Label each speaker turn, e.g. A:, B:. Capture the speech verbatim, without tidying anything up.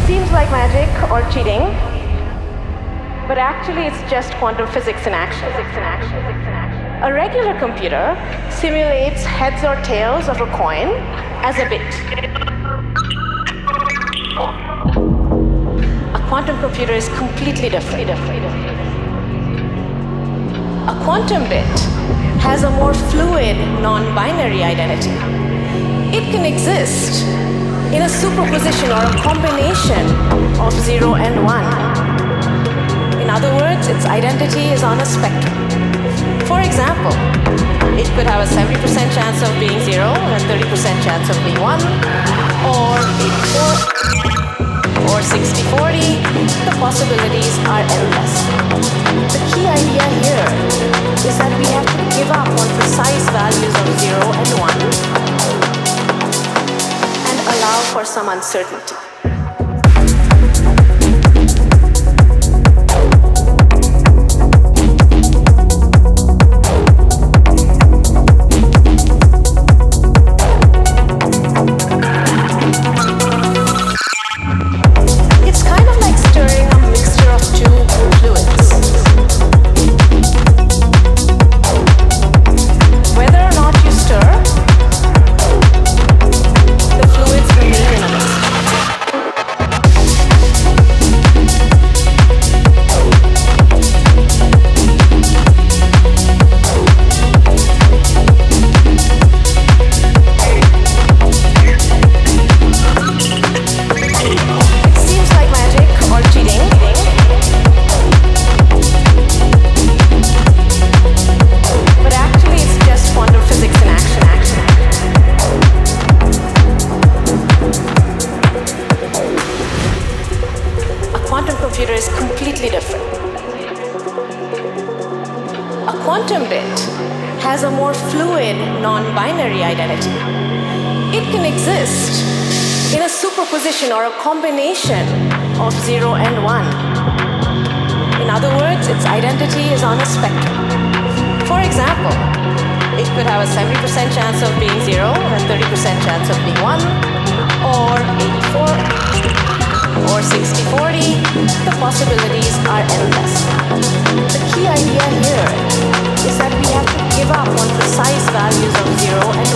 A: seems like magic or cheating, but actually it's just quantum physics in action. Physics in action. Physics in action. A regular computer simulates heads or tails of a coin as a bit. A quantum computer is completely different. A quantum bit has a more fluid, non-binary identity. It can exist in a superposition or a combination of zero and one. In other words, its identity is on a spectrum. For example, it could have a seventy percent chance of being zero and a thirty percent chance of being one, or eighty-four, or sixty forty. The possibilities are endless. The key idea here is that we have to give up on precise values of zero and one and allow for some uncertainty. Or a combination of zero and one. In other words, its identity is on a spectrum. For example, it could have a seventy percent chance of being zero and a thirty percent chance of being one, or eighty-four, or sixty forty. The possibilities are endless. The key idea here is that we have to give up on precise values of zero and